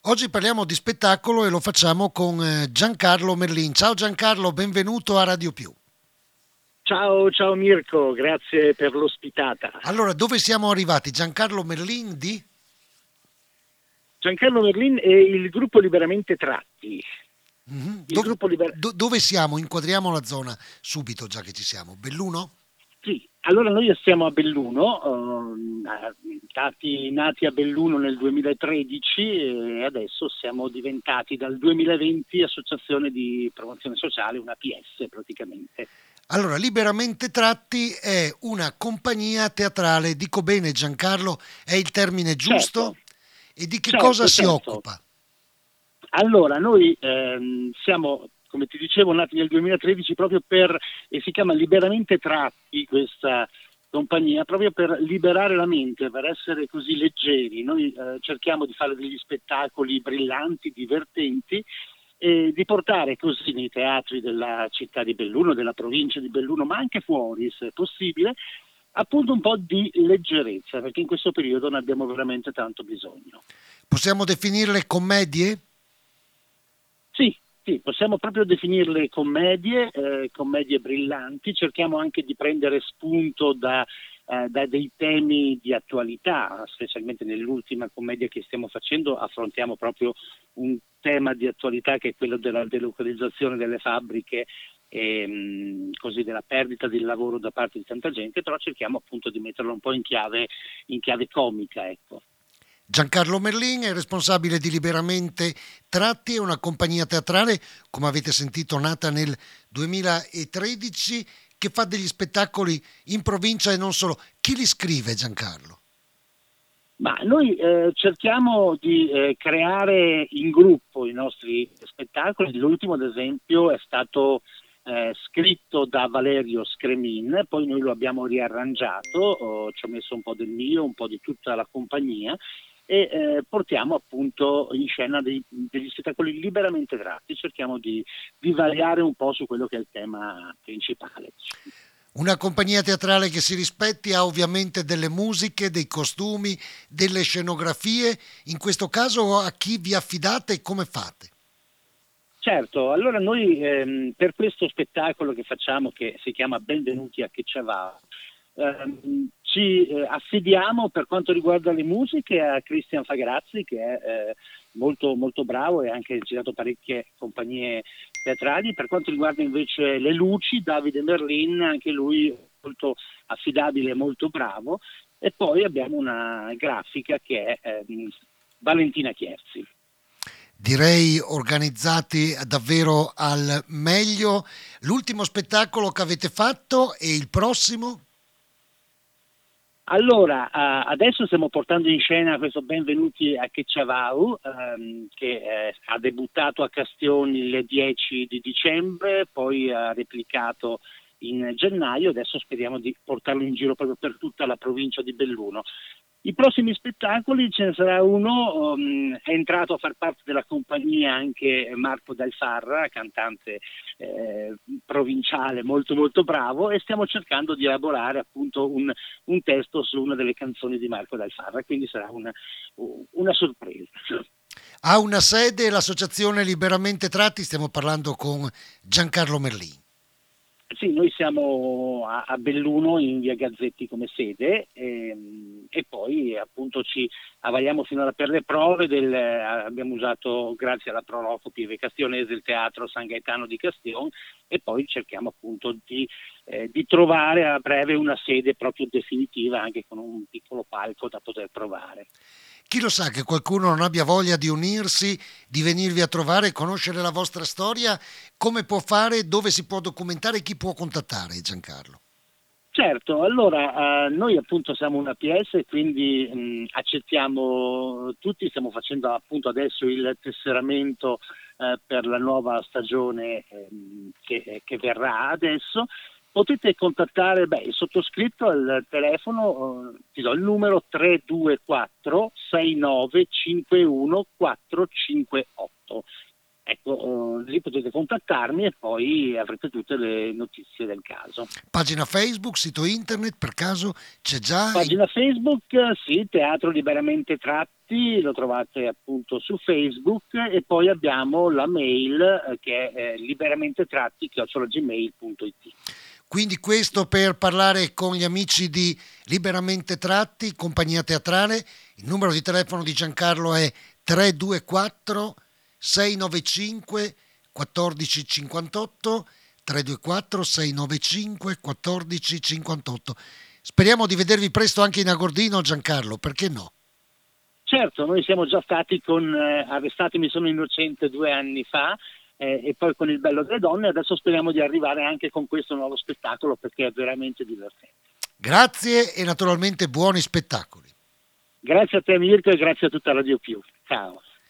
Oggi parliamo di spettacolo e lo facciamo con Giancarlo Merlin. Ciao Giancarlo, benvenuto a Radio Più. Ciao, ciao Mirko, grazie per l'ospitata. Allora, dove siamo arrivati? Giancarlo Merlin di? Giancarlo Merlin e il gruppo Liberamente Tratti. Mhm. Il gruppo Dove siamo? Inquadriamo la zona subito, già che ci siamo. Belluno? Sì, allora noi siamo a Belluno, nati a Belluno nel 2013 e adesso siamo diventati dal 2020 Associazione di Promozione Sociale, una APS praticamente. Allora, Liberamente Tratti è una compagnia teatrale. Dico bene, Giancarlo, è il termine giusto? Certo, E di che cosa certo, si certo. occupa? Allora, noi siamo, come ti dicevo, nati nel 2013 proprio e si chiama Liberamente Tratti questa compagnia, proprio per liberare la mente, per essere così leggeri. Noi cerchiamo di fare degli spettacoli brillanti, divertenti e di portare così nei teatri della città di Belluno, della provincia di Belluno, ma anche fuori, se possibile, appunto un po' di leggerezza, perché in questo periodo ne abbiamo veramente tanto bisogno. Possiamo definirle commedie? Sì, sì, possiamo proprio definirle commedie, commedie brillanti, cerchiamo anche di prendere spunto da dei temi di attualità, specialmente nell'ultima commedia che stiamo facendo affrontiamo proprio un tema di attualità che è quello della delocalizzazione delle fabbriche e così della perdita del lavoro da parte di tanta gente, però cerchiamo appunto di metterlo un po' in chiave comica, ecco. Giancarlo Merlin è responsabile di Liberamente Tratti, è una compagnia teatrale, come avete sentito, nata nel 2013, che fa degli spettacoli in provincia e non solo. Chi li scrive, Giancarlo? Ma noi cerchiamo di creare in gruppo i nostri spettacoli. L'ultimo, ad esempio, è stato scritto da Valerio Scremin, poi noi lo abbiamo riarrangiato, ci ho messo un po' del mio, un po' di tutta la compagnia e portiamo appunto in scena degli spettacoli liberamente tratti, cerchiamo di variare un po' su quello che è il tema principale. Una compagnia teatrale che si rispetti ha ovviamente delle musiche, dei costumi, delle scenografie. In questo caso a chi vi affidate e come fate? Certo, allora noi per questo spettacolo che facciamo, che si chiama Benvenuti a Che c'è va, ci affidiamo per quanto riguarda le musiche a Cristian Fagrazzi, che è molto, molto bravo e ha anche girato parecchie compagnie teatrali. Per quanto riguarda invece le luci, Davide Merlin, anche lui molto affidabile e molto bravo. E poi abbiamo una grafica che è Valentina Chierzi. Direi organizzati davvero al meglio. L'ultimo spettacolo che avete fatto e il prossimo? Allora, adesso stiamo portando in scena questo Benvenuti a Chechavau, che ha debuttato a Castioni il 10 di dicembre, poi ha replicato in gennaio, adesso speriamo di portarlo in giro proprio per tutta la provincia di Belluno. I prossimi spettacoli ce ne sarà uno, è entrato a far parte della compagnia anche Marco Dal Farra, cantante eh, provinciale molto molto bravo e stiamo cercando di elaborare appunto un testo su una delle canzoni di Marco Dal Farra, quindi sarà una sorpresa. Ha una sede l'associazione Liberamente Tratti, stiamo parlando con Giancarlo Merlin. Sì, noi siamo a Belluno in via Gazzetti come sede e poi appunto ci avvaliamo finora per le prove abbiamo usato grazie alla Proloco Pieve Castionese il teatro San Gaetano di Castion e poi cerchiamo appunto di trovare a breve una sede proprio definitiva anche con un piccolo palco da poter provare. Chi lo sa che qualcuno non abbia voglia di unirsi, di venirvi a trovare, conoscere la vostra storia, come può fare, dove si può documentare, chi può contattare Giancarlo? Certo, allora noi appunto siamo una PS e quindi accettiamo tutti, stiamo facendo appunto adesso il tesseramento per la nuova stagione che verrà adesso. Potete contattare il sottoscritto al telefono, ti do il numero 324 6951 458. ecco, lì potete contattarmi e poi avrete tutte le notizie del caso. Pagina Facebook, sito internet, per caso c'è già? Pagina Facebook, sì, Teatro Liberamente Tratti, lo trovate appunto su Facebook, e poi abbiamo la mail che è liberamentetratti@gmail.it. Quindi questo per parlare con gli amici di Liberamente Tratti, compagnia teatrale. Il numero di telefono di Giancarlo è 324 695 1458, 324 695 1458. Speriamo di vedervi presto anche in Agordino, Giancarlo, perché no? Certo, noi siamo già stati con Arrestatemi sono innocente 2 anni fa, e poi con Il bello delle donne. Adesso speriamo di arrivare anche con questo nuovo spettacolo, perché è veramente divertente. Grazie e naturalmente buoni spettacoli. Grazie a te Mirko e grazie a tutta Radio Più. Ciao.